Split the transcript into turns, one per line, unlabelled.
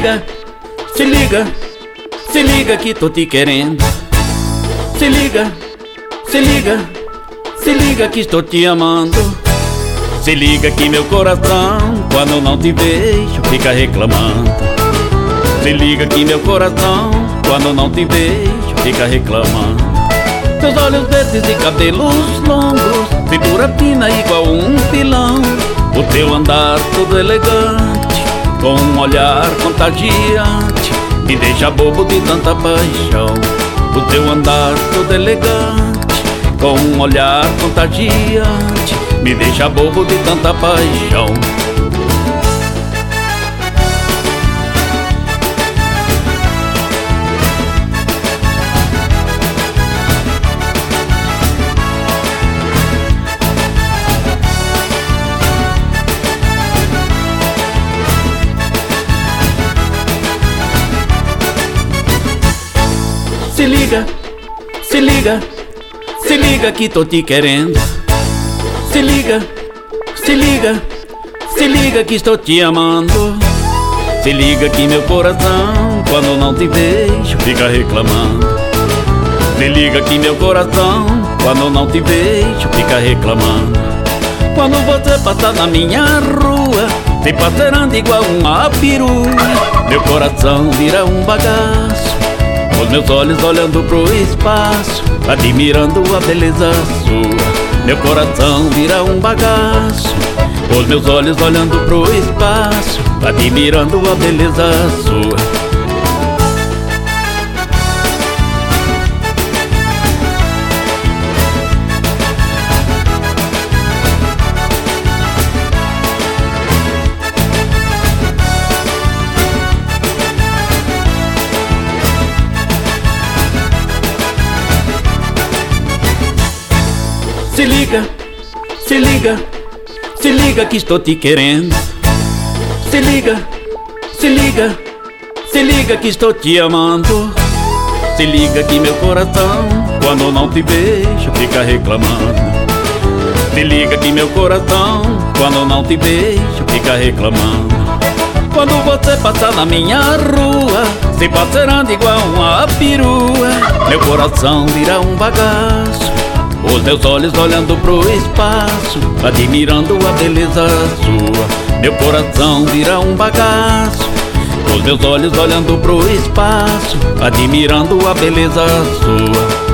liga, se liga, se liga que tô te querendo. Se liga, se liga, se liga que estou te amando. Se liga que meu coração, quando não te vejo, fica reclamando. Se liga que meu coração, quando não te vejo, fica reclamando. Teus olhos verdes e cabelos longos, cintura fina igual um pilão. O teu andar todo elegante, com um olhar contagiante, me deixa bobo de tanta paixão. O teu andar todo elegante, com um olhar contagiante, me deixa bobo de tanta paixão. Se liga, se liga, se liga que tô te querendo. Se liga, se liga, se liga que estou te amando. Se liga que meu coração, quando não te vejo, fica reclamando. Se liga que meu coração, quando não te vejo, fica reclamando. Quando você passa na minha rua, se passeando igual uma perua, meu coração vira um bagaço. Os meus olhos olhando pro espaço, admirando a beleza sua. Meu coração vira um bagaço. Os meus olhos olhando pro espaço, admirando a beleza sua. Se liga, se liga, se liga que estou te querendo. Se liga, se liga, se liga que estou te amando. Se liga que meu coração, quando não te vejo, fica reclamando. Se liga que meu coração, quando não te vejo, fica reclamando. Quando você passa na minha rua, se passeando igual uma perua, meu coração vira um bagaço. Os meus olhos olhando pro espaço, admirando a beleza sua. Meu coração vira um bagaço. Os meus olhos olhando pro espaço, admirando a beleza sua.